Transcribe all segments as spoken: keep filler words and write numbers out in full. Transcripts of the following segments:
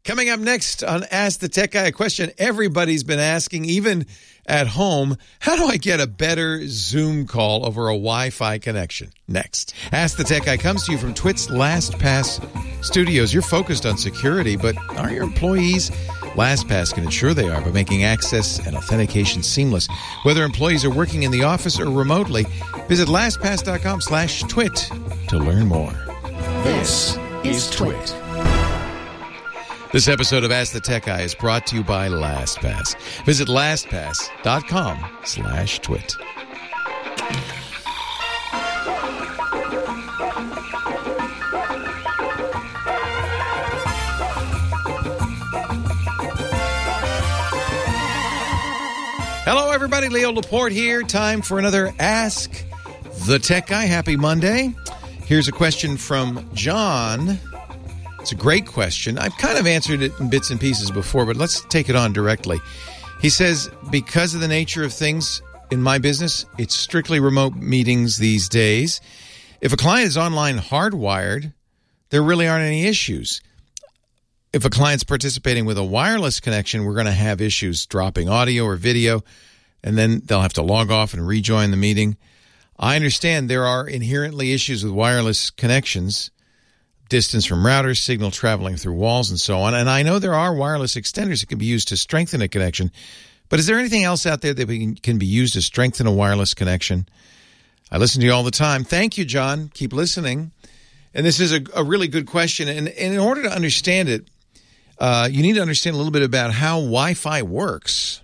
Coming up next on Ask the Tech Guy, a question everybody's been asking, even at home. How do I get a better Zoom call over a Wi-Fi connection? Next. Ask the Tech Guy comes to you from Twit's LastPass Studios. You're focused on security, but are your employees? LastPass can ensure they are by making access and authentication seamless. Whether employees are working in the office or remotely, visit LastPass.com slash twit to learn more. This is Twit. This episode of Ask the Tech Guy is brought to you by LastPass. Visit LastPass.com slash twit. Hello, everybody. Leo Laporte here. Time for another Ask the Tech Guy. Happy Monday. Here's a question from John. It's a great question. I've kind of answered it in bits and pieces before, but let's take it on directly. He says, because of the nature of things in my business, it's strictly remote meetings these days. If a client is online hardwired, there really aren't any issues. If a client's participating with a wireless connection, we're going to have issues dropping audio or video, and then they'll have to log off and rejoin the meeting. I understand there are inherently issues with wireless connections, distance from routers, signal traveling through walls, and so on. And I know there are wireless extenders that can be used to strengthen a connection. But is there anything else out there that we can be used to strengthen a wireless connection? I listen to you all the time. Thank you, John. Keep listening. And this is a, a really good question. And, and in order to understand it, uh, you need to understand a little bit about how Wi-Fi works.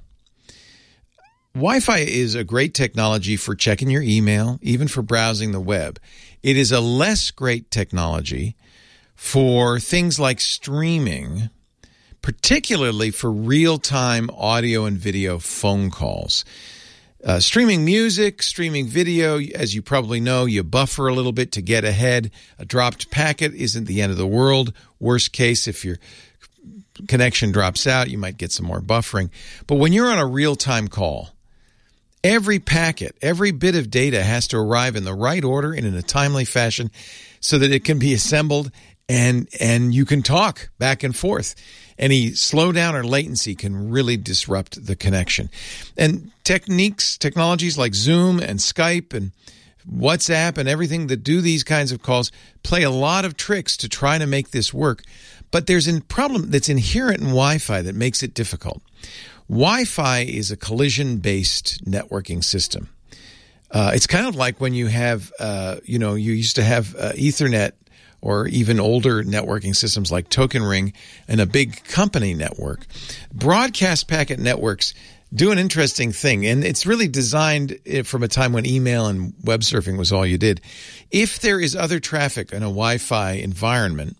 Wi-Fi is a great technology for checking your email, even for browsing the web. It is a less great technology for things like streaming, particularly for real-time audio and video phone calls. Uh, streaming music, streaming video, as you probably know, you buffer a little bit to get ahead. A dropped packet isn't the end of the world. Worst case, if your connection drops out, you might get some more buffering. But when you're on a real-time call, every packet, every bit of data has to arrive in the right order and in a timely fashion so that it can be assembled and and you can talk back and forth. Any slowdown or latency can really disrupt the connection. And techniques, technologies like Zoom and Skype and WhatsApp and everything that do these kinds of calls play a lot of tricks to try to make this work. But there's a problem that's inherent in Wi-Fi that makes it difficult. Wi-Fi is a collision-based networking system. Uh, it's kind of like when you have, uh, you know, you used to have uh, Ethernet or even older networking systems like Token Ring and a big company network. Broadcast packet networks do an interesting thing, and it's really designed from a time when email and web surfing was all you did. If there is other traffic in a Wi-Fi environment,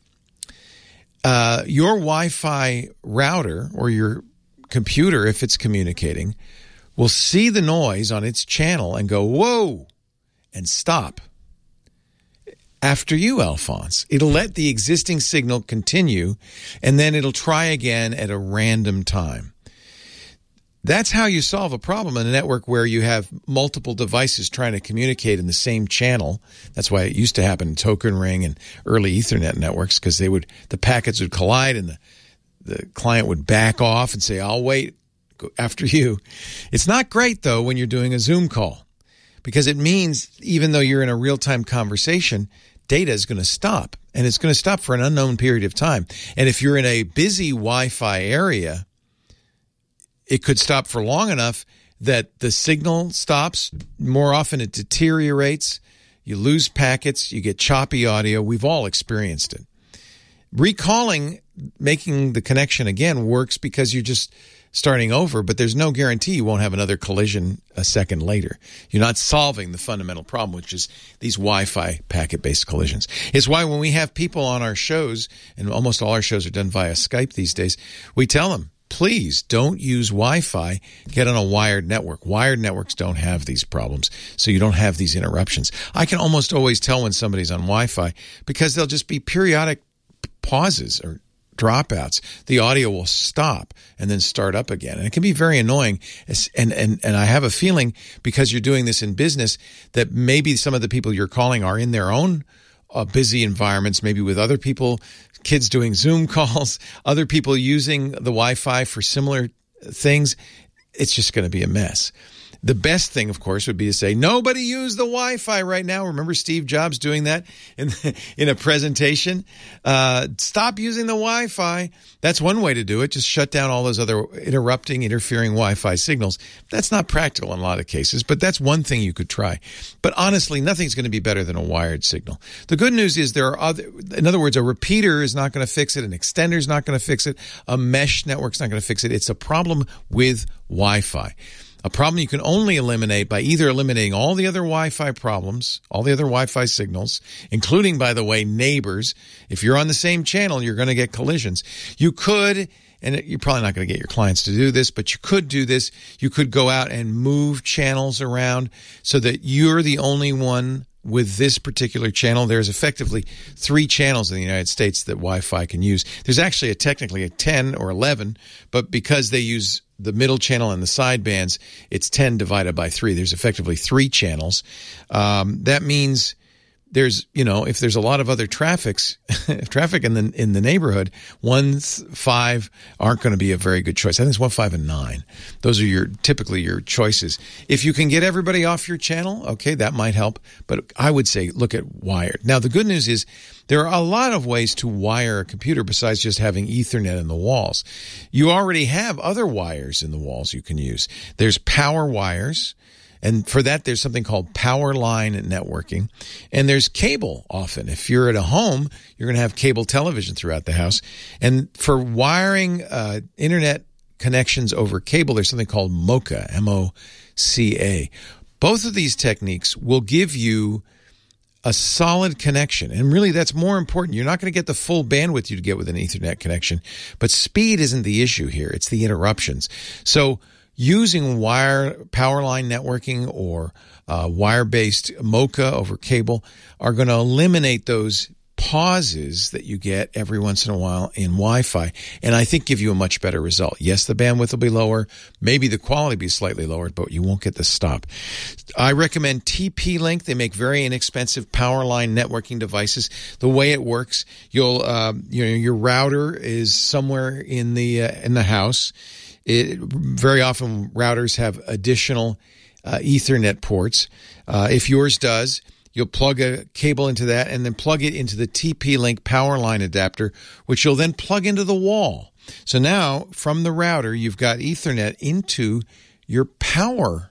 uh, your Wi-Fi router or your computer, if it's communicating, will see the noise on its channel and go, whoa, and stop. After you, Alphonse. It'll let the existing signal continue, and then it'll try again at a random time. That's how you solve a problem in a network where you have multiple devices trying to communicate in the same channel. That's why it used to happen in Token Ring and early Ethernet networks, because they would the packets would collide and the The client would back off and say, I'll wait after you. It's not great, though, when you're doing a Zoom call, because it means even though you're in a real-time conversation, data is going to stop, and it's going to stop for an unknown period of time. And if you're in a busy Wi-Fi area, it could stop for long enough that the signal stops. More often it deteriorates. You lose packets. You get choppy audio. We've all experienced it. Recalling, making the connection again works because you're just starting over, but there's no guarantee you won't have another collision a second later. You're not solving the fundamental problem, which is these Wi-Fi packet-based collisions. It's why when we have people on our shows, and almost all our shows are done via Skype these days, we tell them, please don't use Wi-Fi. Get on a wired network. Wired networks don't have these problems, so you don't have these interruptions. I can almost always tell when somebody's on Wi-Fi because there'll just be periodic pauses or dropouts. The audio will stop and then start up again. And it can be very annoying. And, and, and I have a feeling, because you're doing this in business, that maybe some of the people you're calling are in their own uh, busy environments, maybe with other people kids doing Zoom calls, other people using the Wi-Fi for similar things. It's just going to be a mess. The best thing, of course, would be to say, nobody use the Wi-Fi right now. Remember Steve Jobs doing that in in a presentation? Uh, stop using the Wi-Fi. That's one way to do it. Just shut down all those other interrupting, interfering Wi-Fi signals. That's not practical in a lot of cases, but that's one thing you could try. But honestly, nothing's going to be better than a wired signal. The good news is there are other, in other words, a repeater is not going to fix it. An extender is not going to fix it. A mesh network's not going to fix it. It's a problem with Wi-Fi. A problem you can only eliminate by either eliminating all the other Wi-Fi problems, all the other Wi-Fi signals, including, by the way, neighbors. If you're on the same channel, you're going to get collisions. You could, and you're probably not going to get your clients to do this, but you could do this. You could go out and move channels around so that you're the only one with this particular channel. There's effectively three channels in the United States that Wi-Fi can use. There's actually a, technically a ten or eleven, but because they use the middle channel and the side bands, it's ten divided by three. There's effectively three channels. Um, that means there's, you know, if there's a lot of other traffics, traffic in the in the neighborhood, one, five aren't going to be a very good choice. I think it's one, five, and nine. Those are your typically your choices. If you can get everybody off your channel, okay, that might help. But I would say look at wired. Now, the good news is there are a lot of ways to wire a computer besides just having Ethernet in the walls. You already have other wires in the walls you can use. There's power wires. And for that, there's something called power line networking. And there's cable often. If you're at a home, you're going to have cable television throughout the house. And for wiring uh, internet connections over cable, there's something called MoCA, M O C A. Both of these techniques will give you a solid connection. And really, that's more important. You're not going to get the full bandwidth you'd get with an Ethernet connection. But speed isn't the issue here. It's the interruptions. So using wire power line networking or uh, wire-based MoCA over cable are going to eliminate those pauses that you get every once in a while in Wi-Fi, and I think give you a much better result. Yes, the bandwidth will be lower, maybe the quality will be slightly lower, but you won't get the stop. I recommend T P-Link. They make very inexpensive power line networking devices. The way it works, you'll uh, you know your router is somewhere in the uh, in the house. It, very often routers have additional uh, Ethernet ports. Uh, if yours does, you'll plug a cable into that and then plug it into the T P-Link power line adapter, which you'll then plug into the wall. So now, from the router, you've got Ethernet into your power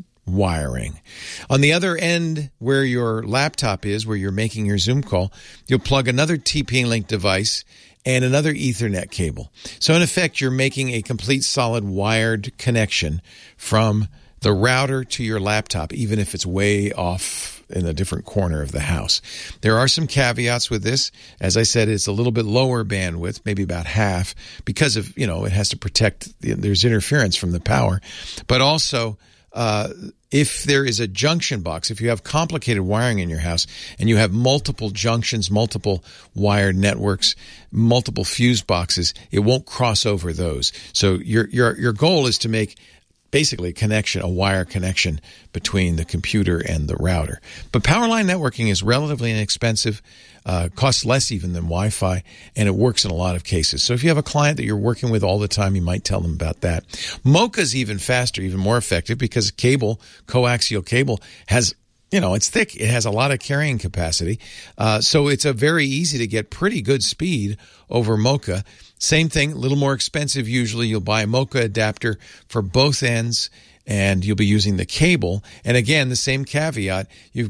wiring. On the other end, where your laptop is, where you're making your Zoom call, you'll plug another T P-Link device and another Ethernet cable. So in effect, you're making a complete solid wired connection from the router to your laptop, even if it's way off in a different corner of the house. There are some caveats with this. As I said, it's a little bit lower bandwidth, maybe about half, because of, you know, it has to protect, there's interference from the power. But also, uh, if there is a junction box, if you have complicated wiring in your house and you have multiple junctions, multiple wired networks, multiple fuse boxes, it won't cross over those. So your your your goal is to make basically a connection, a wire connection between the computer and the router. But power line networking is relatively inexpensive, uh, costs less even than Wi-Fi, and it works in a lot of cases. So if you have a client that you're working with all the time, you might tell them about that. MoCA is even faster, even more effective, because cable, coaxial cable, has, you know, it's thick. It has a lot of carrying capacity. Uh, so it's a very easy to get pretty good speed over MoCA. Same thing, a little more expensive usually. You'll buy a MoCA adapter for both ends, and you'll be using the cable. And again, the same caveat: you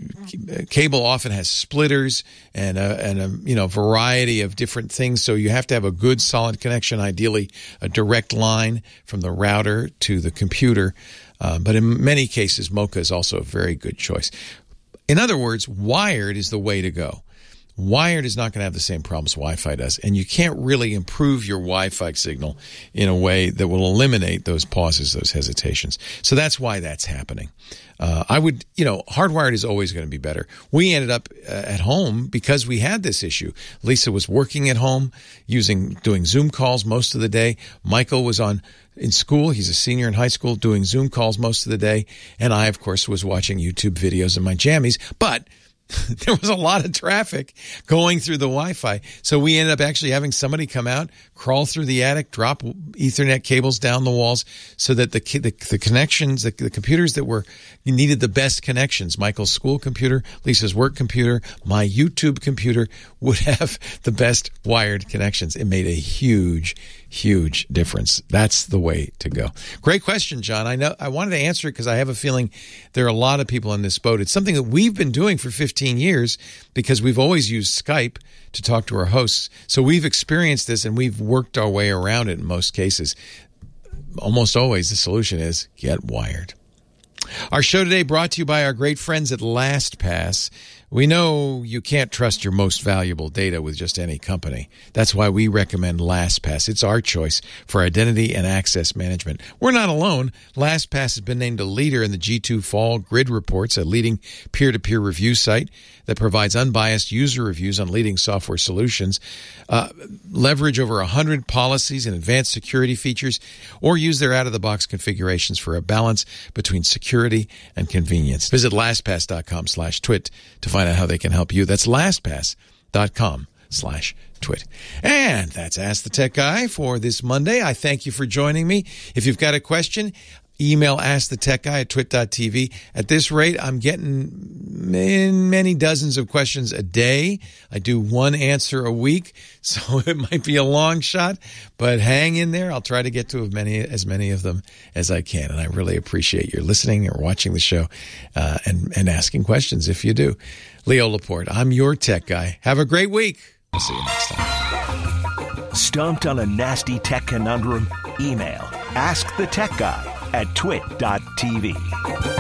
cable often has splitters and a, and a you know variety of different things. So you have to have a good, solid connection. Ideally, a direct line from the router to the computer. Uh, but in many cases, MoCA is also a very good choice. In other words, wired is the way to go. Wired is not going to have the same problems Wi-Fi does, and you can't really improve your Wi-Fi signal in a way that will eliminate those pauses, those hesitations. So that's why that's happening. Uh, I would, you know, hardwired is always going to be better. We ended up uh, at home because we had this issue. Lisa was working at home, using doing Zoom calls most of the day. Michael was on in school. He's a senior in high school, doing Zoom calls most of the day. And I, of course, was watching YouTube videos in my jammies. But there was a lot of traffic going through the Wi-Fi. So we ended up actually having somebody come out, crawl through the attic, drop Ethernet cables down the walls so that the the, the connections, the, the computers that were needed the best connections, Michael's school computer, Lisa's work computer, my YouTube computer, would have the best wired connections. It made a huge, huge difference. That's the way to go. Great question, John. I know I wanted to answer it because I have a feeling there are a lot of people in this boat. It's something that we've been doing for fifteen years because we've always used Skype to talk to our hosts. So we've experienced this and we've worked our way around it in most cases. Almost always the solution is get wired. Our show today brought to you by our great friends at LastPass. We know you can't trust your most valuable data with just any company. That's why we recommend LastPass. It's our choice for identity and access management. We're not alone. LastPass has been named a leader in the G two Fall Grid Reports, a leading peer-to-peer review site that provides unbiased user reviews on leading software solutions. Uh, leverage over one hundred policies and advanced security features, or use their out-of-the-box configurations for a balance between security and convenience. Visit LastPass.com slash twit to find out how they can help you. That's LastPass.com slash twit. And that's Ask the Tech Guy for this Monday. I thank you for joining me. If you've got a question, email AskTheTechGuy at twit dot t v. At this rate, I'm getting many, many dozens of questions a day. I do one answer a week, so it might be a long shot, but hang in there. I'll try to get to as many, as many of them as I can, and I really appreciate your listening or watching the show uh, and, and asking questions if you do. Leo Laporte, I'm your tech guy. Have a great week. I'll see you next time. Stumped on a nasty tech conundrum? Email ask the tech guy at twit dot t v.